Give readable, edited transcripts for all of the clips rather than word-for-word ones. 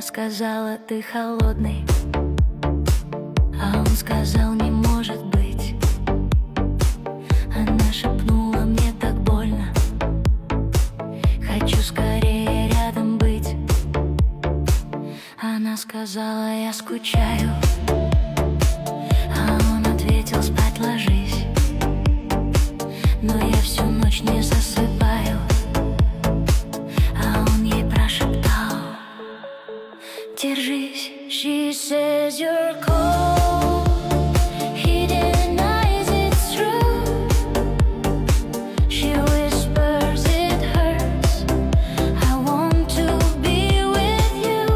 сказала, ты холодный, а он сказал, не может быть. Она шепнула, мне так больно, хочу скорее рядом быть. Она сказала, я скучаю, а он ответил, спать ложись. Но я всю ночь не засыпаю, а он ей прошептал, держись. She says you're cold, he denies it's true. She whispers it hurts, I want to be with you.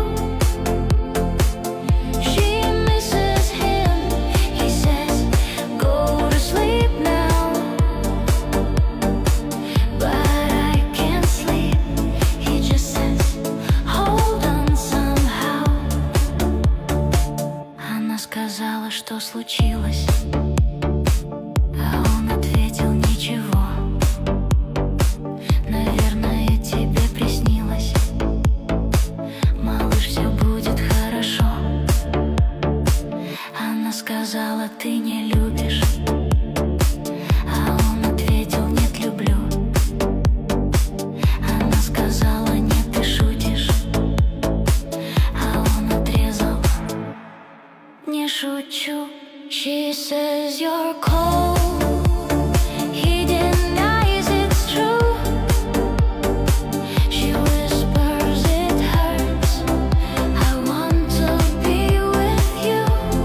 She misses him, he says go to sleep now. But I can't sleep, he just says hold on somehow. Она сказала, что случилось, а он ответил, ничего. Наверное, тебе приснилось, малыш, все будет хорошо. Она сказала, ты не любишь, а он ответил, нет, люблю. Она сказала, нет, ты шутишь, а он отрезал, не шучу. She says you're cold, he denies it's true. She whispers it hurts, I want to be with you.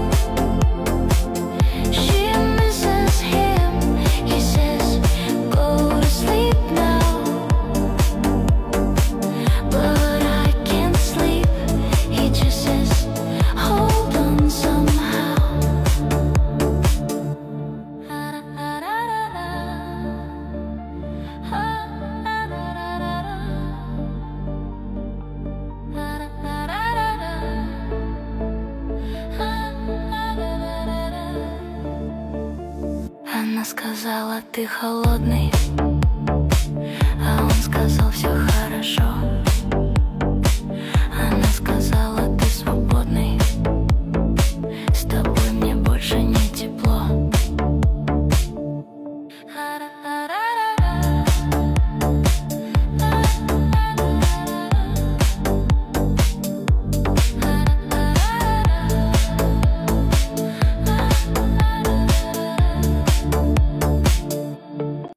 She misses him, he says go to sleep now. But I can't sleep, he just says hold on somehow. Она сказала, ты холодный, а он сказал, все хорошо. Она сказала, ты свободный,